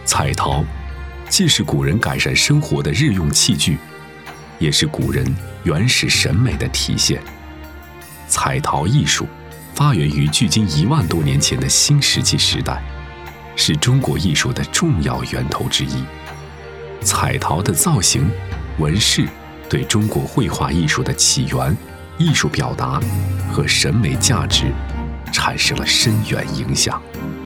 彩陶既是古人改善生活的日用器具，也是古人原始审美的体现。彩陶艺术发源于距今1万多年前的新石器时代，是中国艺术的重要源头之一。彩陶的造型、纹饰对中国绘画艺术的起源、艺术表达和审美价值产生了深远影响。